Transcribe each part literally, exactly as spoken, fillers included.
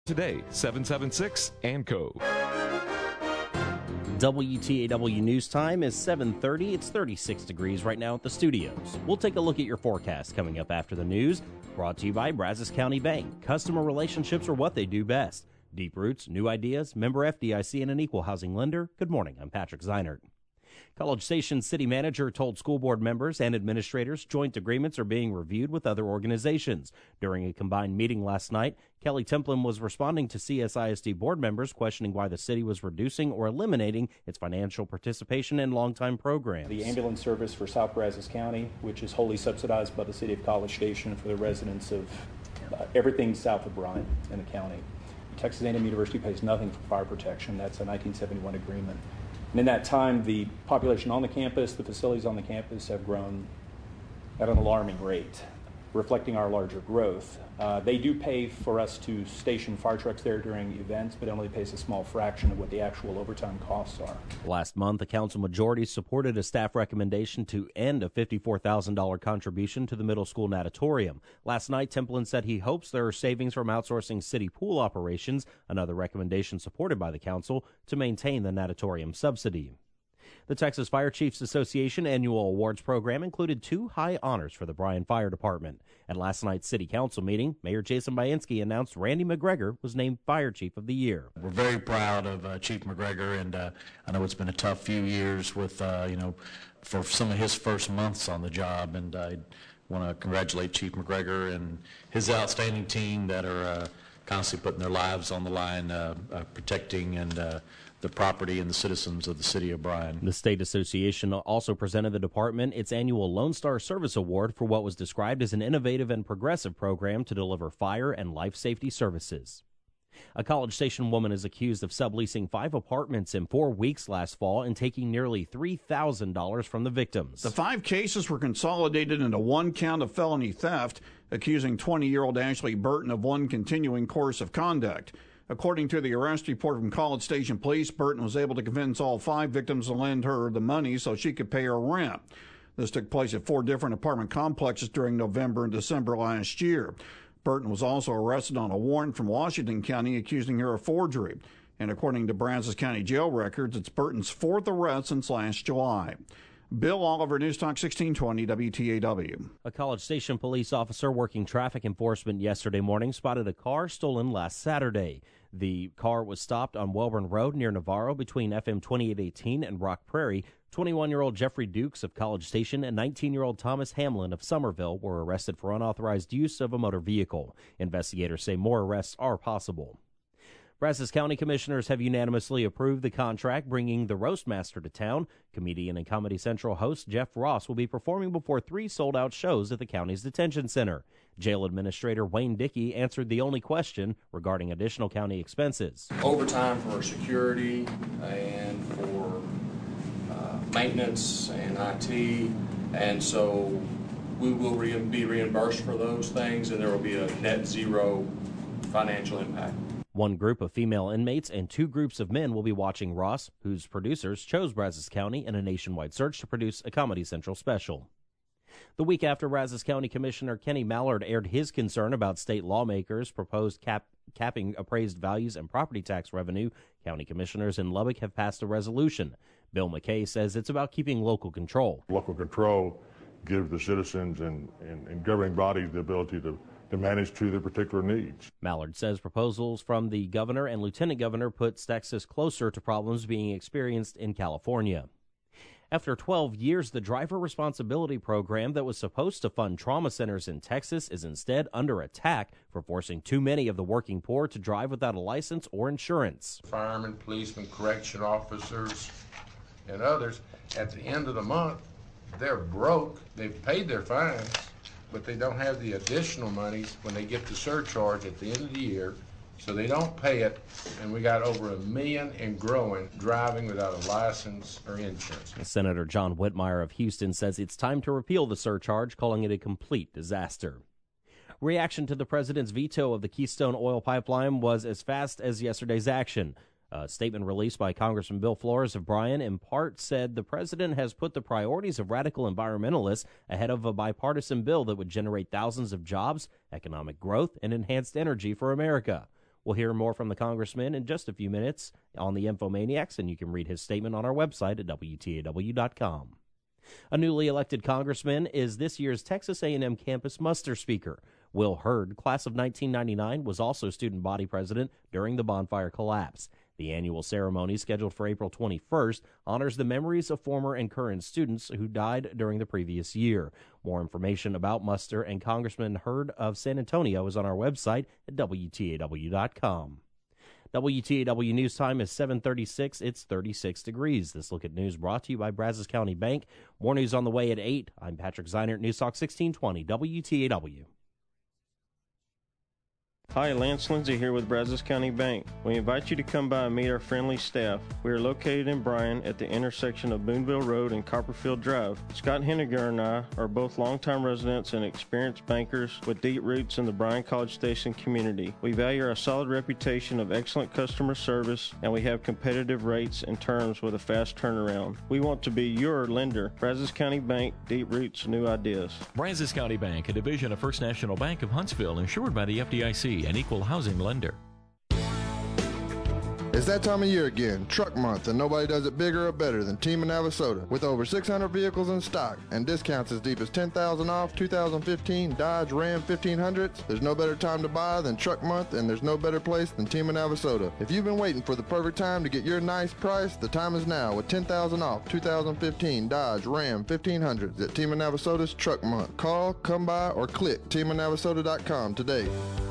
Today, seven seven six and co. W T A W News Time is seven thirty. It's thirty-six degrees right now at the studios. We'll take a look at your forecast coming up after the news. Brought to you by Brazos County Bank. Customer relationships are what they do best. Deep roots, new ideas, member F D I C, and an equal housing lender. Good morning. I'm Patrick Zeinert. College Station city manager told school board members and administrators joint agreements are being reviewed with other organizations. During a combined meeting last night, Kelly Templin was responding to C S I S D board members questioning why the city was reducing or eliminating its financial participation in longtime programs. The ambulance service for South Brazos County, which is wholly subsidized by the city of College Station for the residents of uh, everything south of Bryan in the county. Texas A and M University pays nothing for fire protection. That's a nineteen seventy-one agreement. And in that time, the population on the campus, the facilities on the campus have grown at an alarming rate, reflecting our larger growth. Uh, they do pay for us to station fire trucks there during events, but it only pays a small fraction of what the actual overtime costs are. Last month, the council majority supported a staff recommendation to end a fifty-four thousand dollars contribution to the middle school natatorium. Last night, Templin said he hopes there are savings from outsourcing city pool operations, another recommendation supported by the council to maintain the natatorium subsidy. The Texas Fire Chiefs Association annual awards program included two high honors for the Bryan Fire Department. At last night's city council meeting, Mayor Jason Bainski announced Randy McGregor was named Fire Chief of the Year. We're very proud of uh, Chief McGregor, and uh, I know it's been a tough few years with, uh, you know, for some of his first months on the job, and I want to congratulate Chief McGregor and his outstanding team that are uh, constantly putting their lives on the line, uh, uh, protecting and uh, the property and the citizens of the city of Bryan. The State Association also presented the department its annual Lone Star Service Award for what was described as an innovative and progressive program to deliver fire and life safety services. A College Station woman is accused of subleasing five apartments in four weeks last fall and taking nearly three thousand dollars from the victims. The five cases were consolidated into one count of felony theft, accusing twenty-year-old Ashley Burton of one continuing course of conduct. According to the arrest report from College Station Police, Burton was able to convince all five victims to lend her the money so she could pay her rent. This took place at four different apartment complexes during November and December last year. Burton was also arrested on a warrant from Washington County accusing her of forgery. And according to Brazos County jail records, it's Burton's fourth arrest since last July. Bill Oliver, News Talk sixteen twenty W T A W. A College Station police officer working traffic enforcement yesterday morning spotted a car stolen last Saturday. The car was stopped on Welborn Road near Navarro between F M twenty-eight eighteen and Rock Prairie. twenty-one-year-old Jeffrey Dukes of College Station and nineteen-year-old Thomas Hamlin of Somerville were arrested for unauthorized use of a motor vehicle. Investigators say more arrests are possible. Brazos County Commissioners have unanimously approved the contract bringing the Roastmaster to town. Comedian and Comedy Central host Jeff Ross will be performing before three sold-out shows at the county's detention center. Jail Administrator Wayne Dickey answered the only question regarding additional county expenses. Overtime for security and for uh, maintenance and I T, and so we will re- be reimbursed for those things, and there will be a net zero financial impact. One group of female inmates and two groups of men will be watching Ross, whose producers chose Brazos County in a nationwide search to produce a Comedy Central special. The week after Brazos County Commissioner Kenny Mallard aired his concern about state lawmakers' proposed cap, capping appraised values and property tax revenue, county commissioners in Lubbock have passed a resolution. Bill McKay says it's about keeping local control. Local control gives the citizens and, and, and governing bodies the ability to to manage to their particular needs. Mallard says proposals from the governor and lieutenant governor put Texas closer to problems being experienced in California. After twelve years, the driver responsibility program that was supposed to fund trauma centers in Texas is instead under attack for forcing too many of the working poor to drive without a license or insurance. Firemen, policemen, correction officers, and others, at the end of the month, they're broke. They've paid their fines, but they don't have the additional monies when they get the surcharge at the end of the year, so they don't pay it, and we got over a million and growing driving without a license or insurance. Senator John Whitmire of Houston says it's time to repeal the surcharge, calling it a complete disaster. Reaction to the president's veto of the Keystone Oil Pipeline was as fast as yesterday's action. A statement released by Congressman Bill Flores of Bryan in part said the president has put the priorities of radical environmentalists ahead of a bipartisan bill that would generate thousands of jobs, economic growth, and enhanced energy for America. We'll hear more from the congressman in just a few minutes on the Infomaniacs, and you can read his statement on our website at W T A W dot com. A newly elected congressman is this year's Texas A and M campus muster speaker. Will Hurd, class of nineteen ninety-nine, was also student body president during the bonfire collapse. The annual ceremony, scheduled for April twenty-first, honors the memories of former and current students who died during the previous year. More information about Muster and Congressman Hurd of San Antonio is on our website at W T A W dot com. W T A W News Time is seven thirty-six. It's thirty-six degrees. This look at news brought to you by Brazos County Bank. More news on the way at eight. I'm Patrick Zeinert, News Talk sixteen twenty, W T A W. Hi, Lance Lindsay here with Brazos County Bank. We invite you to come by and meet our friendly staff. We are located in Bryan at the intersection of Boonville Road and Copperfield Drive. Scott Henniger and I are both longtime residents and experienced bankers with deep roots in the Bryan College Station community. We value our solid reputation of excellent customer service, and we have competitive rates and terms with a fast turnaround. We want to be your lender. Brazos County Bank, deep roots, new ideas. Brazos County Bank, a division of First National Bank of Huntsville, insured by the F D I C, an equal housing lender. It's that time of year again, truck month, and nobody does it bigger or better than Team of Navasota. With over six hundred vehicles in stock and discounts as deep as ten thousand dollars off two thousand fifteen Dodge Ram fifteen hundreds, there's no better time to buy than truck month, and there's no better place than Team of Navasota. If you've been waiting for the perfect time to get your nice price, the time is now with ten thousand dollars off two thousand fifteen Dodge Ram fifteen hundreds at Team of Navasota's Truck Month. Call, come by, or click team of navasota dot com today.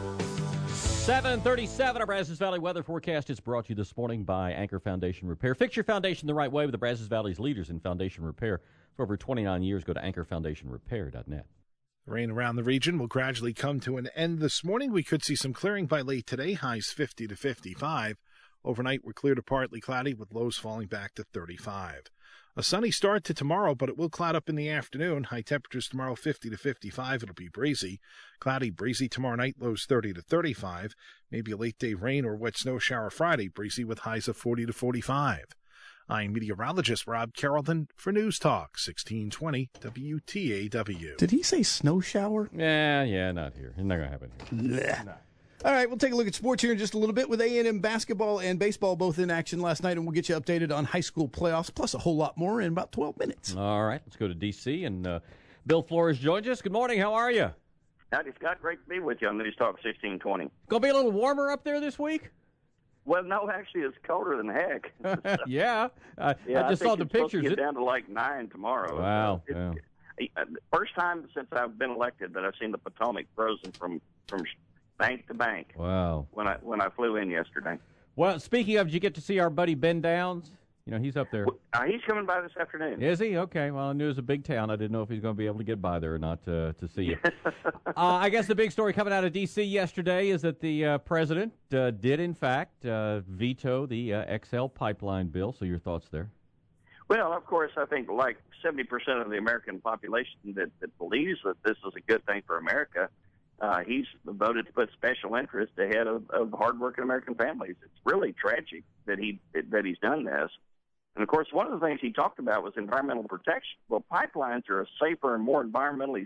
seven thirty-seven, our Brazos Valley weather forecast is brought to you this morning by Anchor Foundation Repair. Fix your foundation the right way with the Brazos Valley's leaders in foundation repair. For over twenty-nine years, go to anchor foundation repair dot net. Rain around the region will gradually come to an end this morning. We could see some clearing by late today, highs fifty to fifty-five. Overnight, we're clear to partly cloudy with lows falling back to thirty-five. A sunny start to tomorrow, but it will cloud up in the afternoon. High temperatures tomorrow fifty to fifty-five. It'll be breezy. Cloudy, breezy tomorrow night, lows thirty to thirty-five. Maybe a late-day rain or wet snow shower Friday, breezy with highs of forty to forty-five. I'm meteorologist Rob Carrollton for News Talk sixteen twenty W T A W. Did he say snow shower? Yeah, yeah, not here. It's not going to happen here. No. All right, we'll take a look at sports here in just a little bit with A and M basketball and baseball both in action last night, and we'll get you updated on high school playoffs, plus a whole lot more in about twelve minutes. All right, let's go to D C, and uh, Bill Flores joins us. Good morning. How are you? Howdy, Scott. Great to be with you on News Talk sixteen twenty. Going to be a little warmer up there this week? Well, no, actually, it's colder than heck. yeah. Uh, yeah, I just I saw think the it's pictures. Supposed to get it... down to like nine tomorrow. Wow. It, yeah. it, it, first time since I've been elected that I've seen the Potomac frozen from, from bank to bank. Wow. When I when I flew in yesterday. Well, speaking of, did you get to see our buddy Ben Downs? You know, he's up there. Uh, he's coming by this afternoon. Is he? Okay. Well, I knew it was a big town. I didn't know if he's going to be able to get by there or not to, to see you. uh, I guess the big story coming out of D C yesterday is that the uh, president uh, did, in fact, uh, veto the uh, X L pipeline bill. So your thoughts there? Well, of course, I think like seventy percent of the American population that, that believes that this is a good thing for America, uh, he's voted to put special interest ahead of, of hardworking American families. It's really tragic that he that he's done this. And, of course, one of the things he talked about was environmental protection. Well, pipelines are a safer and more environmentally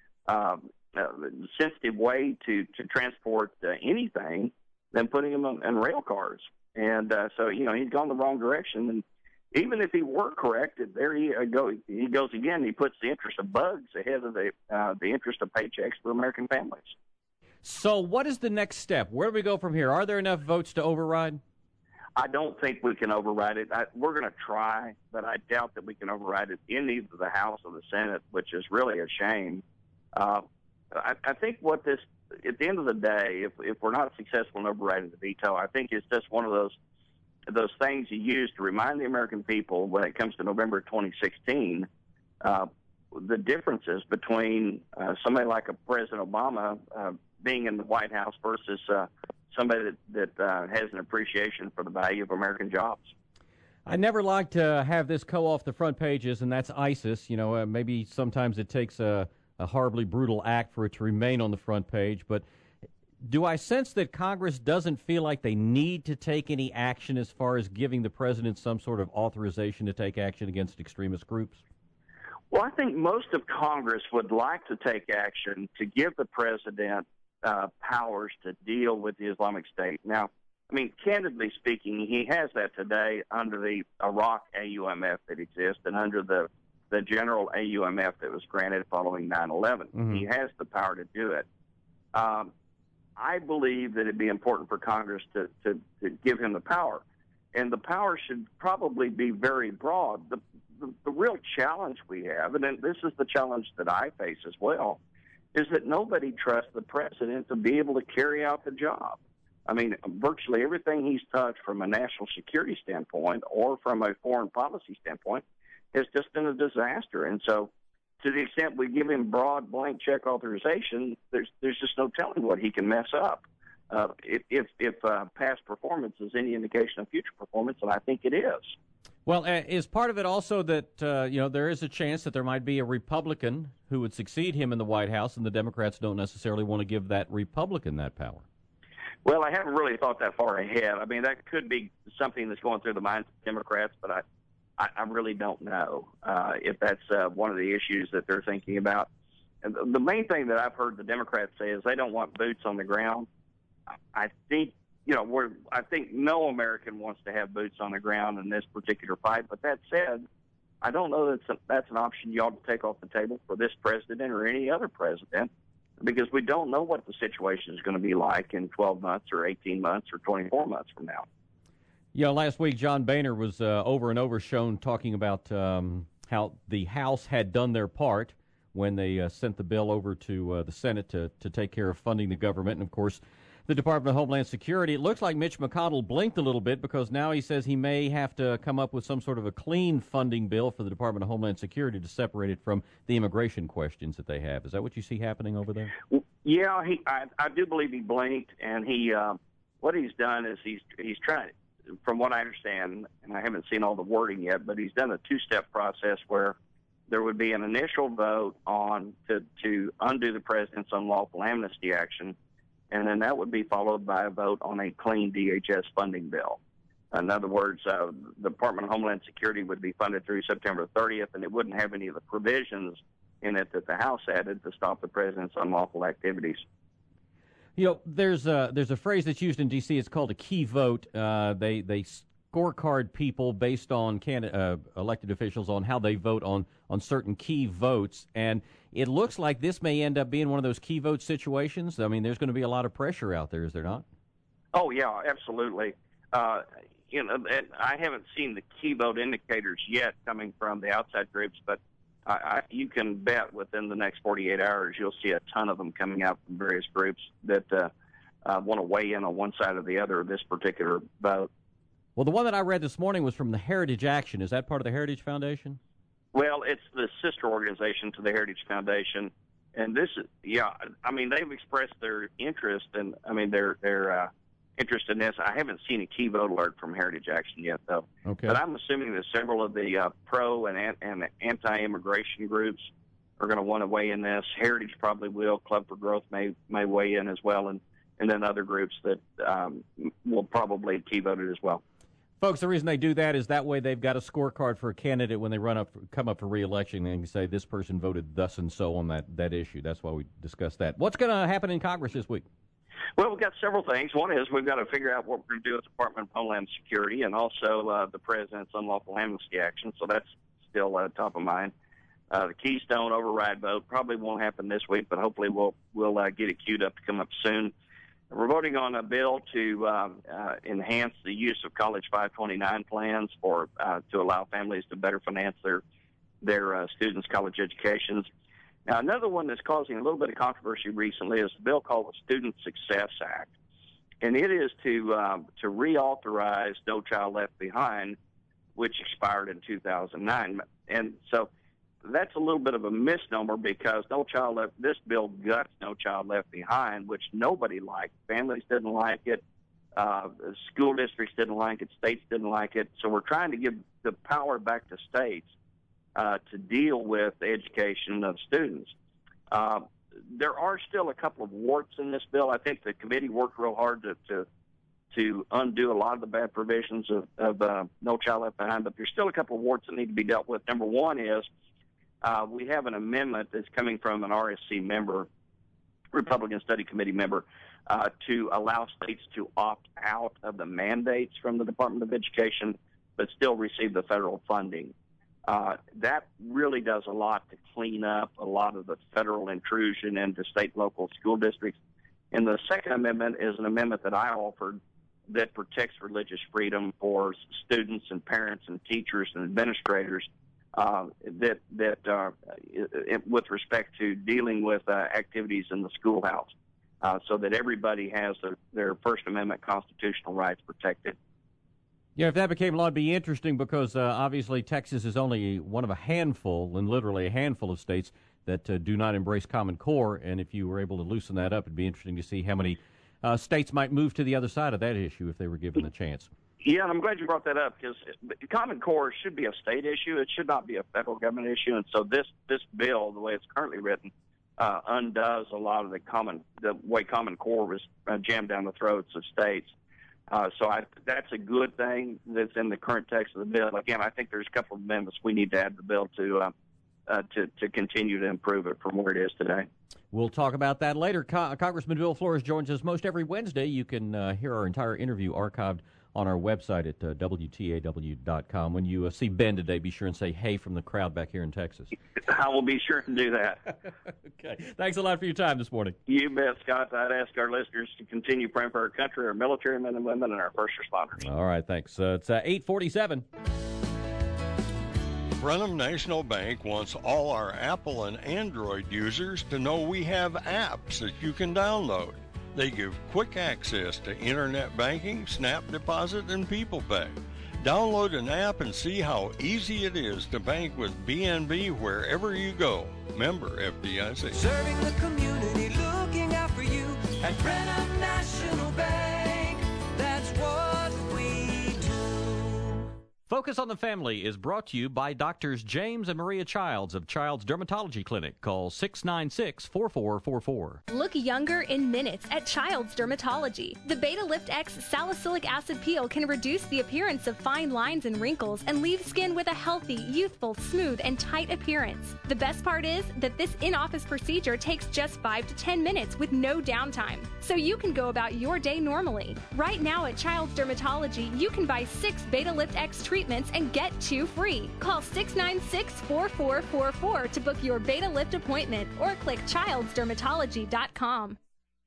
um, uh, sensitive way to, to transport uh, anything than putting them in, in rail cars. And uh, so, you know, he's gone the wrong direction. And even if he were corrected, there he, uh, go, he goes again. He puts the interest of bugs ahead of the, uh, the interest of paychecks for American families. So what is the next step? Where do we go from here? Are there enough votes to override? I don't think we can override it. I, we're going to try, but I doubt that we can override it in either the House or the Senate, which is really a shame. Uh, I, I think what this, at the end of the day, if, if we're not successful in overriding the veto, I think it's just one of those those things you use to remind the American people when it comes to November twenty sixteen, uh, the differences between uh, somebody like a President Obama uh, being in the White House versus uh, somebody that, that uh, has an appreciation for the value of American jobs. I never like to have this go off the front pages, and that's ISIS. You know, uh, maybe sometimes it takes a, a horribly brutal act for it to remain on the front page. But do I sense that Congress doesn't feel like they need to take any action as far as giving the president some sort of authorization to take action against extremist groups? Well, I think most of Congress would like to take action to give the president uh, powers to deal with the Islamic State. Now, I mean, candidly speaking, he has that today under the Iraq A U M F that exists and under the, the general A U M F that was granted following nine eleven. Mm-hmm. He has the power to do it. Um, I believe that it'd be important for Congress to, to, to give him the power. And the power should probably be very broad. The, the, the real challenge we have, and this is the challenge that I face as well, is that nobody trusts the president to be able to carry out the job. I mean, virtually everything he's touched from a national security standpoint or from a foreign policy standpoint has just been a disaster. And so to the extent we give him broad blank check authorization, there's there's just no telling what he can mess up. Uh, if if, if uh, past performance is any indication of future performance, and I think it is. Well, uh, is part of it also that uh, you know there is a chance that there might be a Republican who would succeed him in the White House, and the Democrats don't necessarily want to give that Republican that power? Well, I haven't really thought that far ahead. I mean, that could be something that's going through the minds of Democrats, but I, I, I really don't know uh, if that's uh, one of the issues that they're thinking about. And the main thing that I've heard the Democrats say is they don't want boots on the ground. I think, you know, we're, I think no American wants to have boots on the ground in this particular fight. But that said, I don't know that that's, that's an option you ought to take off the table for this president or any other president, because we don't know what the situation is going to be like in twelve months or eighteen months or twenty-four months from now. Yeah, last week John Boehner was uh, over and over shown talking about um, how the House had done their part when they uh, sent the bill over to uh, the Senate to, to take care of funding the government. And, of course, the Department of Homeland Security. It looks like Mitch McConnell blinked a little bit because now he says he may have to come up with some sort of a clean funding bill for the Department of Homeland Security to separate it from the immigration questions that they have. Is that what you see happening over there? Yeah, he. I, I do believe he blinked, and he. Uh, what he's done is he's he's trying, from what I understand, and I haven't seen all the wording yet, but he's done a two-step process where there would be an initial vote on to to undo the president's unlawful amnesty action. And then that would be followed by a vote on a clean D H S funding bill. In other words, uh, the Department of Homeland Security would be funded through September thirtieth, and it wouldn't have any of the provisions in it that the House added to stop the president's unlawful activities. You know, there's a, there's a phrase that's used in D C It's called a key vote. Uh, they they scorecard people based on can, uh, elected officials on how they vote on, on certain key votes, and it looks like this may end up being one of those key vote situations. I mean, there's going to be a lot of pressure out there, is there not? Oh, yeah, absolutely. Uh, you know, and I haven't seen the key vote indicators yet coming from the outside groups, but I, I, you can bet within the next forty-eight hours you'll see a ton of them coming out from various groups that uh, uh, want to weigh in on one side or the other of this particular vote. Well, the one that I read this morning was from the Heritage Action. Is that part of the Heritage Foundation? Well, it's the sister organization to the Heritage Foundation, and this is, yeah, I mean, they've expressed their interest, and I mean, their their uh, interest in this. I haven't seen a key vote alert from Heritage Action yet, though. Okay. But I'm assuming that several of the uh, pro and, and anti-immigration groups are going to want to weigh in this. Heritage probably will. Club for Growth may may weigh in as well, and, and then other groups that um, will probably key vote it as well. Folks, the reason they do that is that way they've got a scorecard for a candidate when they run up, come up for re-election, and they can say this person voted thus and so on that, that issue. That's why we discussed that. What's going to happen in Congress this week? Well, we've got several things. One is we've got to figure out what we're going to do with the Department of Homeland Security and also uh, the president's unlawful amnesty action, so that's still uh, top of mind. Uh, the Keystone override vote probably won't happen this week, but hopefully we'll, we'll uh, get it queued up to come up soon. We're voting on a bill to um, uh, enhance the use of College five twenty-nine plans for uh, to allow families to better finance their their uh, students' college educations. Now, another one that's causing a little bit of controversy recently is a bill called the Student Success Act, and it is to um, to reauthorize No Child Left Behind, which expired in two thousand nine, and so that's a little bit of a misnomer because No Child Left, this bill guts No Child Left Behind, which nobody liked. Families didn't like it. Uh, school districts didn't like it. States didn't like it. So we're trying to give the power back to states uh, to deal with the education of students. Uh, there are still a couple of warts in this bill. I think the committee worked real hard to to, to undo a lot of the bad provisions of, of uh, No Child Left Behind, but there's still a couple of warts that need to be dealt with. Number one is Uh, we have an amendment that's coming from an R S C member Republican Study Committee member, uh, to allow states to opt out of the mandates from the Department of Education, but still receive the federal funding. Uh, that really does a lot to clean up a lot of the federal intrusion into state and local school districts. And the Second Amendment is an amendment that I offered that protects religious freedom for students and parents and teachers and administrators, uh, that that uh, it, with respect to dealing with uh, activities in the schoolhouse, uh, so that everybody has their, their First Amendment constitutional rights protected. Yeah, if that became law, it'd be interesting because uh, obviously Texas is only one of a handful, and literally a handful of states that uh, do not embrace Common Core. And if you were able to loosen that up, it'd be interesting to see how many uh, states might move to the other side of that issue if they were given the chance. Yeah, and I'm glad you brought that up because Common Core should be a state issue. It should not be a federal government issue. And so this this bill, the way it's currently written, uh, undoes a lot of the common the way Common Core was uh, jammed down the throats of states. Uh, so I, that's a good thing that's in the current text of the bill. Again, I think there's a couple of amendments we need to add to the bill to uh, uh, to, to continue to improve it from where it is today. We'll talk about that later. Co- Congressman Bill Flores joins us most every Wednesday. You can uh, hear our entire interview archived on our website at uh, W T A W dot com. When you uh, see Ben today, be sure and say hey from the crowd back here in Texas. I will be sure to do that. Okay. Thanks a lot for your time this morning. You bet, Scott. I'd ask our listeners to continue praying for our country, our military men and women, and our first responders. All right, thanks. Uh, it's uh, eight forty-seven. Brenham National Bank wants all our Apple and Android users to know we have apps that you can download. They give quick access to internet banking, Snap Deposit, and People Pay. Download an app and see how easy it is to bank with B N B wherever you go. Member F D I C. Serving the community, looking out for you at Brenham National Bank. That's what we do. Focus on the Family is brought to you by Doctors James and Maria Childs of Child's Dermatology Clinic. Call six nine six, four four four four. Look younger in minutes at Child's Dermatology. The Beta Lift X salicylic acid peel can reduce the appearance of fine lines and wrinkles and leave skin with a healthy, youthful, smooth, and tight appearance. The best part is that this in-office procedure takes just five to ten minutes with no downtime, so you can go about your day normally. Right now at Child's Dermatology, you can buy six Beta Lift X treatments and get two free. Call six nine six, four four four four to book your Beta Lift appointment or click childs dermatology dot com.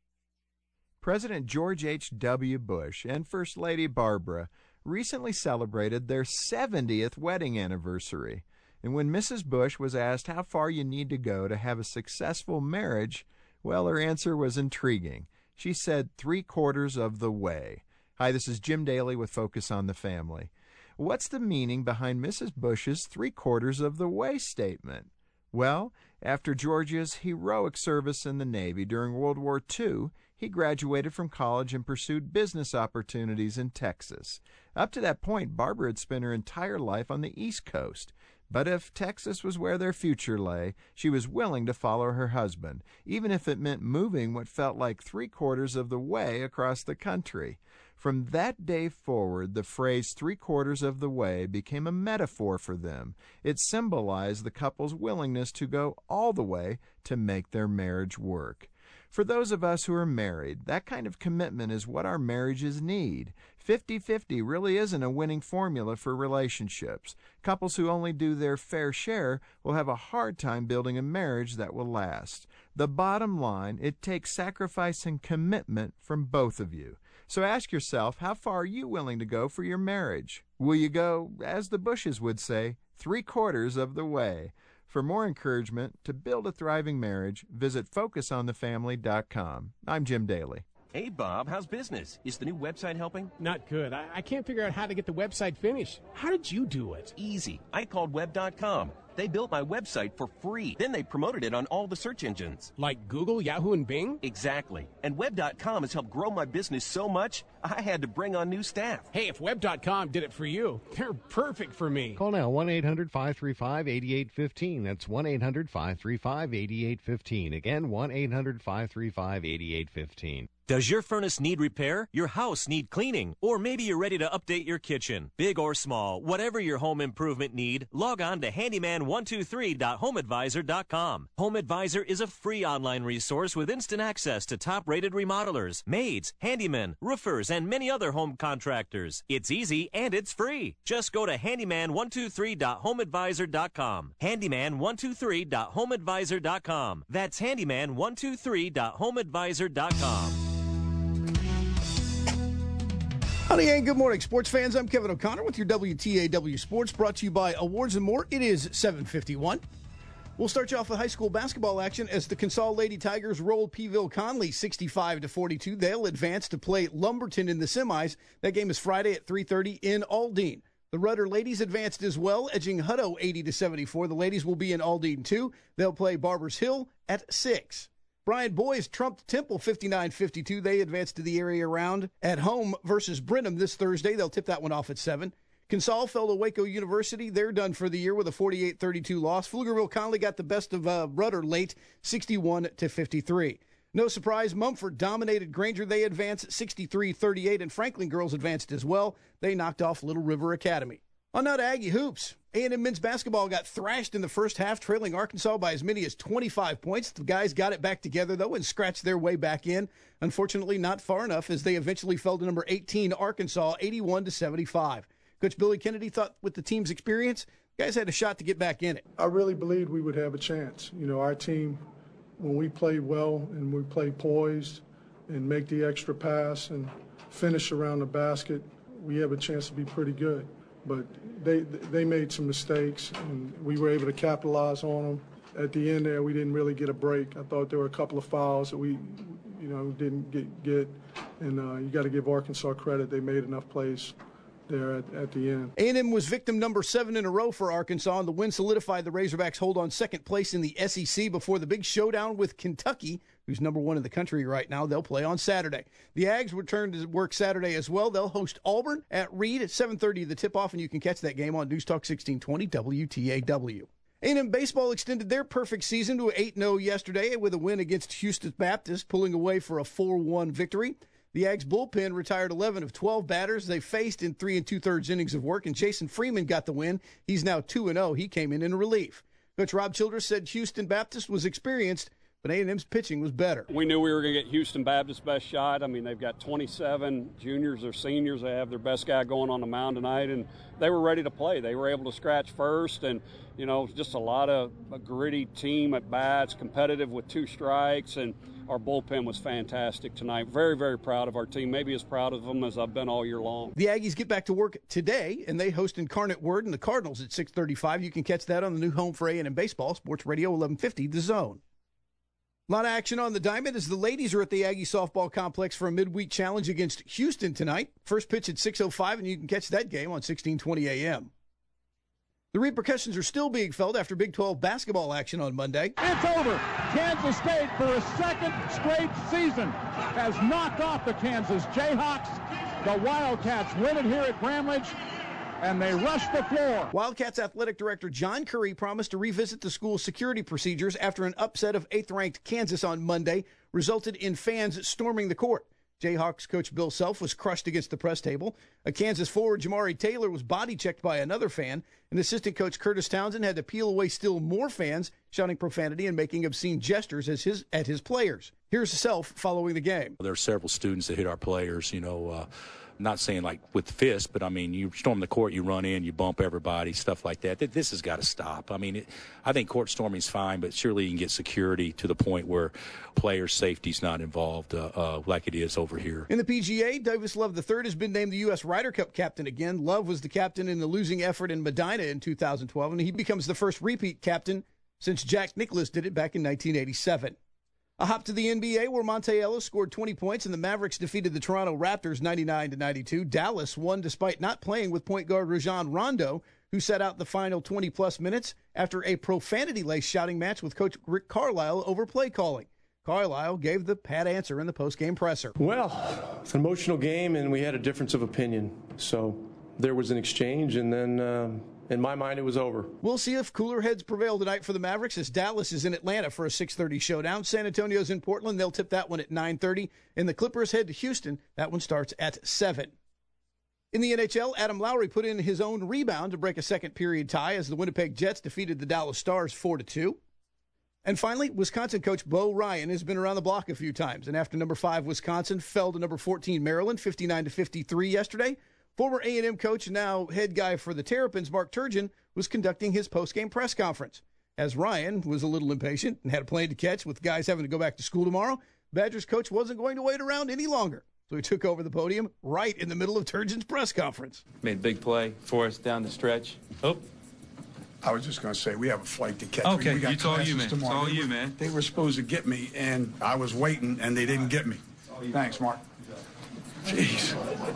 President George H W. Bush and First Lady Barbara recently celebrated their seventieth wedding anniversary. And when Missus Bush was asked how far you need to go to have a successful marriage, well, her answer was intriguing. She said three quarters of the way. Hi, this is Jim Daly with Focus on the Family. What's the meaning behind Missus Bush's three-quarters of the way statement? Well, after George's heroic service in the Navy during World War Two, he graduated from college and pursued business opportunities in Texas. Up to that point, Barbara had spent her entire life on the East Coast. But if Texas was where their future lay, she was willing to follow her husband, even if it meant moving what felt like three-quarters of the way across the country. From that day forward, the phrase three-quarters of the way became a metaphor for them. It symbolized the couple's willingness to go all the way to make their marriage work. For those of us who are married, that kind of commitment is what our marriages need. fifty-fifty really isn't a winning formula for relationships. Couples who only do their fair share will have a hard time building a marriage that will last. The bottom line, it takes sacrifice and commitment from both of you. So ask yourself, how far are you willing to go for your marriage? Will you go, as the Bushes would say, three quarters of the way? For more encouragement to build a thriving marriage, visit focus on the family dot com. I'm Jim Daly. Hey, Bob, how's business? Is the new website helping? Not good. I, I can't figure out how to get the website finished. How did you do it? Easy. I called web dot com. They built my website for free. Then they promoted it on all the search engines. Like Google, Yahoo, and Bing? Exactly. And web dot com has helped grow my business so much, I had to bring on new staff. Hey, if web dot com did it for you, they're perfect for me. Call now, one eight hundred, five three five, eight eight one five. That's one eight hundred, five three five, eight eight one five. Again, one eight hundred, five three five, eight eight one five. Does your furnace need repair? Your house need cleaning? Or maybe you're ready to update your kitchen? Big or small, whatever your home improvement need, log on to handyman one two three dot home advisor dot com. Home Advisor is a free online resource with instant access to top-rated remodelers, maids, handymen, roofers, and many other home contractors. It's easy and it's free. Just go to handyman one two three dot home advisor dot com. handyman one two three dot home advisor dot com. That's handyman one two three dot home advisor dot com. Howdy and good morning, sports fans. I'm Kevin O'Connor with your W T A W Sports, brought to you by Awards and More. It is seven fifty-one. We'll start you off with high school basketball action as the Consol Lady Tigers rolled Peeville Conley sixty-five to forty-two. They'll advance to play Lumberton in the semis. That game is Friday at three thirty in Aldine. The Rudder ladies advanced as well, edging Hutto eighty to seventy-four. The ladies will be in Aldine too. They'll play Barbers Hill at six. Bryant boys trumped Temple fifty-nine fifty-two. They advanced to the area round at home versus Brenham this Thursday. They'll tip that one off at seven. Consol fell to Waco University. They're done for the year with a forty-eight thirty-two loss. Pflugerville Conley got the best of uh, Rudder late, sixty-one to fifty-three. No surprise, Mumford dominated Granger. They advanced sixty-three thirty-eight, and Franklin girls advanced as well. They knocked off Little River Academy. On now to Aggie hoops. A and M men's basketball got thrashed in the first half, trailing Arkansas by as many as twenty-five points. The guys got it back together, though, and scratched their way back in. Unfortunately, not far enough, as they eventually fell to number eighteen, Arkansas, eighty-one to seventy-five. Coach Billy Kennedy thought with the team's experience, guys had a shot to get back in it. I really believed we would have a chance. You know, our team, when we played well and we played poised and make the extra pass and finish around the basket, we have a chance to be pretty good. But they they made some mistakes, and we were able to capitalize on them. At the end there, we didn't really get a break. I thought there were a couple of fouls that we, you know, didn't get, get. and uh, you got to give Arkansas credit. They made enough plays there at, at the end. A and M was victim number seven in a row for Arkansas, and the win solidified the Razorbacks' hold on second place in the S E C before the big showdown with Kentucky, who's number one in the country right now. They'll play on Saturday. The Ags return to work Saturday as well. They'll host Auburn at Reed at seven thirty, the tip-off, and you can catch that game on News Talk sixteen twenty W T A W. A and M baseball extended their perfect season to eight and oh yesterday with a win against Houston Baptist, pulling away for a four one victory. The Ags bullpen retired eleven of twelve batters they faced in three and two-thirds innings of work, and Jason Freeman got the win. He's now two and oh. He came in in relief. Coach Rob Childress said Houston Baptist was experienced, but A and M's pitching was better. We knew we were going to get Houston Baptist's best shot. I mean, they've got twenty-seven juniors or seniors. They have their best guy going on the mound tonight, and they were ready to play. They were able to scratch first, and, you know, just a lot of a gritty team at bats, competitive with two strikes, and our bullpen was fantastic tonight. Very, very proud of our team, maybe as proud of them as I've been all year long. The Aggies get back to work today, and they host Incarnate Word and the Cardinals at six thirty-five. You can catch that on the new home for A and M Baseball, Sports Radio eleven fifty, The Zone. A lot of action on the diamond as the ladies are at the Aggie Softball Complex for a midweek challenge against Houston tonight. First pitch at six oh five, and you can catch that game on sixteen twenty A M. The repercussions are still being felt after Big twelve basketball action on Monday. It's over. Kansas State, for a second straight season, has knocked off the Kansas Jayhawks. The Wildcats win it here at Bramlage, and they rush the floor. Wildcats athletic director John Curry promised to revisit the school's security procedures after an upset of eighth-ranked Kansas on Monday resulted in fans storming the court. Jayhawks coach Bill Self was crushed against the press table. A Kansas forward, Jamari Taylor, was body-checked by another fan. And assistant coach Curtis Townsend had to peel away still more fans, shouting profanity and making obscene gestures as his at his players. Here's Self following the game. There are several students that hit our players, you know, uh, not saying like with fists, but I mean, you storm the court, you run in, you bump everybody, stuff like that. This has got to stop. I mean, it, I think court storming is fine, but surely you can get security to the point where player safety is not involved uh, uh, like it is over here. In the P G A, Davis Love the third has been named the U S Ryder Cup captain again. Love was the captain in the losing effort in Medina in two thousand twelve, and he becomes the first repeat captain since Jack Nicklaus did it back in nineteen eighty-seven. A hop to the N B A where Monte Ellis scored twenty points and the Mavericks defeated the Toronto Raptors ninety-nine to ninety-two. Dallas won despite not playing with point guard Rajon Rondo, who sat out the final twenty-plus minutes after a profanity-laced shouting match with Coach Rick Carlisle over play calling. Carlisle gave the pat answer in the post-game presser. Well, it's an emotional game, and we had a difference of opinion. So there was an exchange, and then um, In my mind, it was over. We'll see if cooler heads prevail tonight for the Mavericks as Dallas is in Atlanta for a six thirty showdown. San Antonio's in Portland. They'll tip that one at nine thirty. And the Clippers head to Houston. That one starts at seven. In the N H L, Adam Lowry put in his own rebound to break a second-period tie as the Winnipeg Jets defeated the Dallas Stars four to two. And finally, Wisconsin coach Bo Ryan has been around the block a few times. And after number five Wisconsin fell to number fourteen Maryland, fifty-nine to fifty-three yesterday, former A and M coach and now head guy for the Terrapins, Mark Turgeon, was conducting his post-game press conference. As Ryan was a little impatient and had a plane to catch with guys having to go back to school tomorrow, Badgers coach wasn't going to wait around any longer. So he took over the podium right in the middle of Turgeon's press conference. Made a big play for us down the stretch. Oh. I was just going to say, we have a flight to catch. Okay, we got it's all you, man. Tomorrow. It's all they you, were, man. They were supposed to get me, and I was waiting, and they didn't get me. Thanks, Mark. Jeez.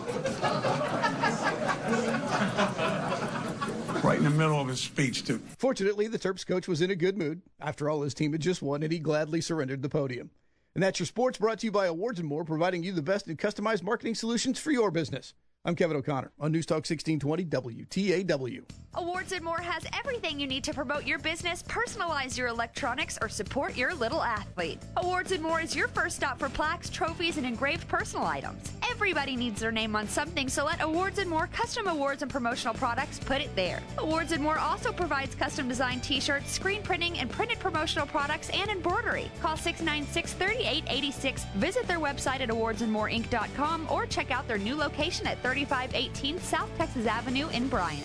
Right in the middle of his speech, too. Fortunately, the Terps coach was in a good mood. After all, his team had just won, and he gladly surrendered the podium. And that's your sports, brought to you by Awards and More, providing you the best in customized marketing solutions for your business. I'm Kevin O'Connor on News Talk sixteen twenty W T A W. Awards and More has everything you need to promote your business, personalize your electronics, or support your little athlete. Awards and More is your first stop for plaques, trophies, and engraved personal items. Everybody needs their name on something, so let Awards and More custom awards and promotional products put it there. Awards and More also provides custom designed t-shirts, screen printing, and printed promotional products and embroidery. Call six nine six, three eight eight six, visit their website at awards and more inc dot com, or check out their new location at thirty-five eighteen South Texas Avenue in Bryan.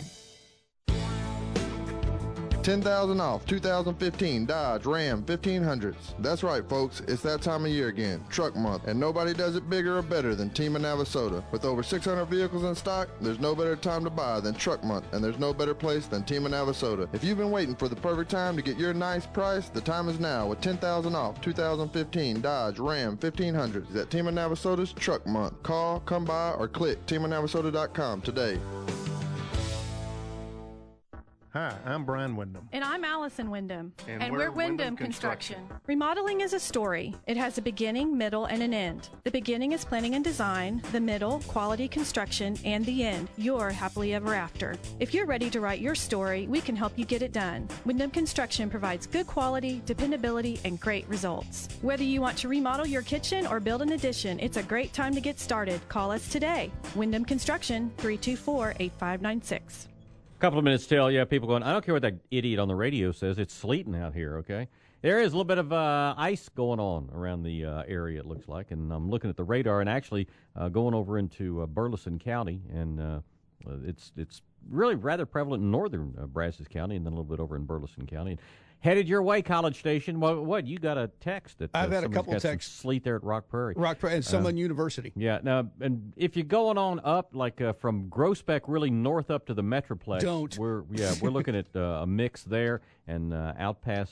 ten thousand off two thousand fifteen Dodge Ram fifteen hundreds. That's right, folks. It's that time of year again, truck month, and nobody does it bigger or better than Team of Navasota. With over six hundred vehicles in stock, there's no better time to buy than truck month, and there's no better place than Team of Navasota. If you've been waiting for the perfect time to get your nice price, the time is now with ten thousand off two thousand fifteen Dodge Ram fifteen hundreds at Team of Navasota's truck month. Call, come by, or click team of navasota dot com today. Hi, I'm Brian Wyndham. And I'm Allison Wyndham. And, and we're, we're Wyndham, Wyndham Construction. Construction. Remodeling is a story. It has a beginning, middle, and an end. The beginning is planning and design, the middle, quality construction, and the end, your happily ever after. If you're ready to write your story, we can help you get it done. Wyndham Construction provides good quality, dependability, and great results. Whether you want to remodel your kitchen or build an addition, it's a great time to get started. Call us today. Wyndham Construction, three two four, eight five nine six. Couple of minutes till, yeah, people going, I don't care what that idiot on the radio says. It's sleeting out here, okay? There is a little bit of uh, ice going on around the uh, area, it looks like, and I'm looking at the radar and actually uh, going over into uh, Burleson County, and uh, it's it's really rather prevalent in northern uh, Brazos County and then a little bit over in Burleson County. Headed your way, College Station. What? what you got a text that uh, I've had a couple got texts. Some sleet there at Rock Prairie. Rock Prairie and Summerlin uh, University. Yeah. Now, and if you're going on up, like uh, from Groesbeck, really north up to the Metroplex, Don't. We're yeah, we're looking at uh, a mix there, and uh, out past